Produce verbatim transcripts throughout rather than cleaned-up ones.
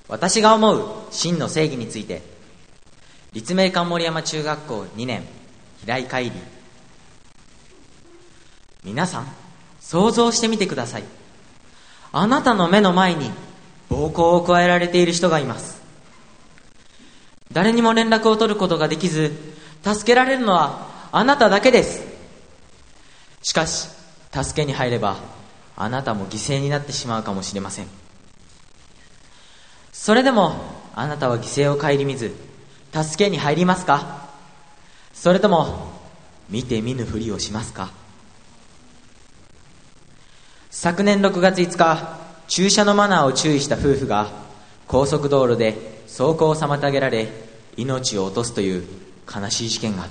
私が思う真の正義について。立命館森山中学校にねん平井海里。皆さん想像してみてください。あなたの目の前に暴行を加えられている人がいます。誰にも連絡を取ることができず、助けられるのはあなただけです。しかし助けに入ればあなたも犠牲になってしまうかもしれません。それでもあなたは犠牲を顧みず助けに入りますか？それとも見て見ぬふりをしますか？昨年ろくがついつか、駐車のマナーを注意した夫婦が高速道路で走行を妨げられ命を落とすという悲しい事件があった。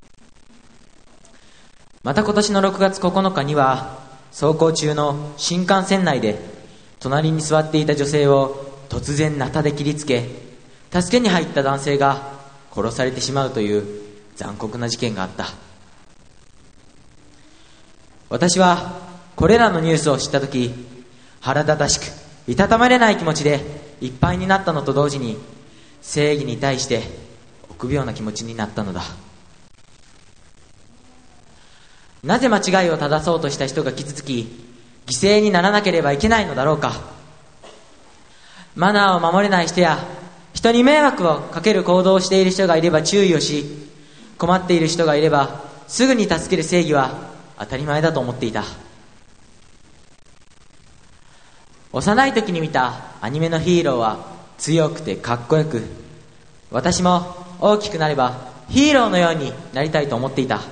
また今年のろくがつここのかには、走行中の新幹線内で隣に座っていた女性を突然ナタで切りつけ、助けに入った男性が殺されてしまうという残酷な事件があった。私はこれらのニュースを知ったとき、腹立たしくいたたまれない気持ちでいっぱいになったのと同時に、正義に対して臆病な気持ちになったのだ。なぜ間違いを正そうとした人が傷つき、犠牲にならなければいけないのだろうか。マナーを守れない人や人に迷惑をかける行動をしている人がいれば注意をし、困っている人がいればすぐに助ける正義は当たり前だと思っていた。幼い時に見たアニメのヒーローは強くてかっこよく、私も大きくなればヒーローのようになりたいと思っていた。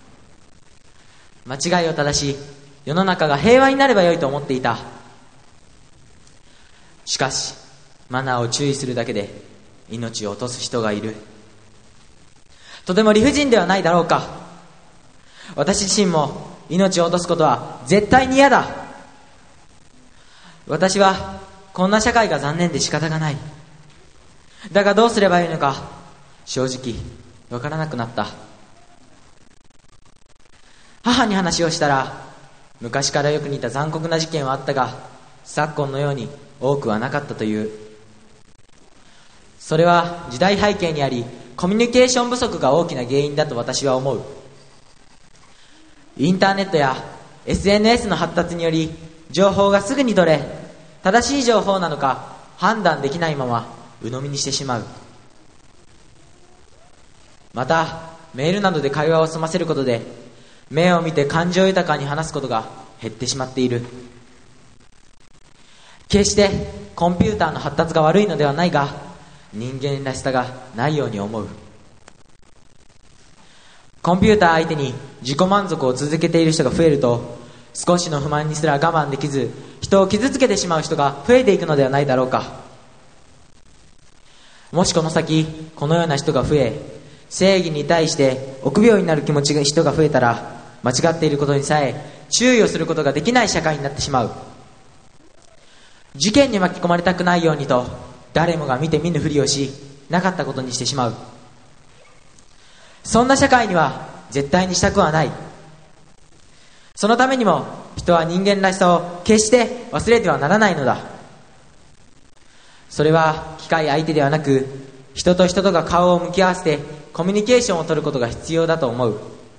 間違いを正し、世の中が平和になればよいと思っていた。しかしマナーを注意するだけで命を落とす人がいる。とても理不尽ではないだろうか。私自身も命を落とすことは絶対に嫌だ。私はこんな社会が残念で仕方がない。だがどうすればいいのか正直わからなくなった。母に話をしたら、昔からよく似た残酷な事件はあったが昨今のように多くはなかったという。それは時代背景にあり、コミュニケーション不足が大きな原因だと私は思う。インターネットや エスエヌエス の発達により、情報がすぐに取れ、正しい情報なのか判断できないまま鵜呑みにしてしまう。またメールなどで会話を済ませることで、目を見て感情豊かに話すことが減ってしまっている。決してコンピューターの発達が悪いのではないが、人間らしさがないように思う。コンピューター相手に自己満足を続けている人が増えると、少しの不満にすら我慢できず人を傷つけてしまう人が増えていくのではないだろうか。もしこの先このような人が増え、正義に対して臆病になる気持ちが人が増えたら、間違っていることにさえ注意をすることができない社会になってしまう。事件に巻き込まれたくないようにと誰もが見て見ぬふりをし、なかったことにしてしまう。そんな社会には絶対にしたくはない。そのためにも人は人間らしさを決して忘れてはならないのだ。それは機械相手ではなく、人と人とが顔を向き合わせてコミュニケーションを取ることが必要だと思う。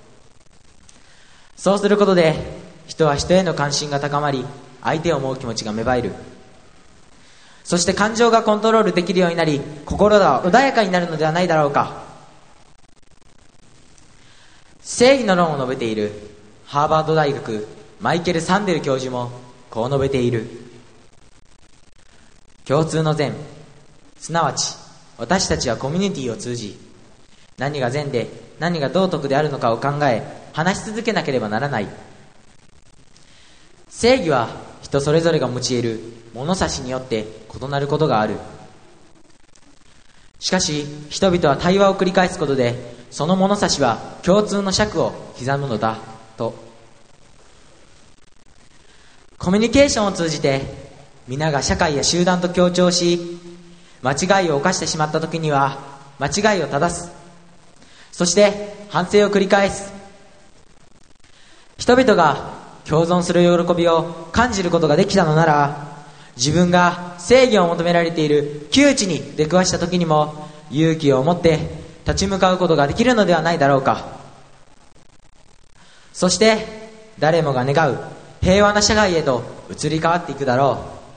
そうすることで人は人への関心が高まり、相手を思う気持ちが芽生える。そして感情がコントロールできるようになり、心が穏やかになるのではないだろうか。正義の論を述べているハーバード大学マイケル・サンデル教授もこう述べている。共通の善、すなわち私たちはコミュニティを通じ、何が善で何が道徳であるのかを考え話し続けなければならない。正義は人それぞれが持ち得る物差しによって異なることがある。しかし人々は対話を繰り返すことで、その物差しは共通の尺を刻むのだと。コミュニケーションを通じて皆が社会や集団と協調し、間違いを犯してしまった時には間違いを正す、そして反省を繰り返す。人々が共存する喜びを感じることができたのなら、 自分が正義を求められている窮地に出くわした時にも勇気を持って立ち向かうことができるのではないだろうか。そして誰もが願う平和な社会へと移り変わっていくだろう。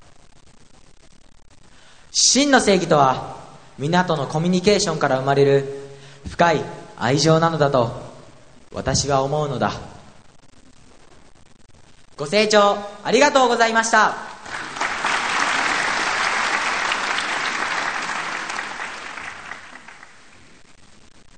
真の正義とは皆とのコミュニケーションから生まれる深い愛情なのだと私は思うのだ。ご清聴ありがとうございました。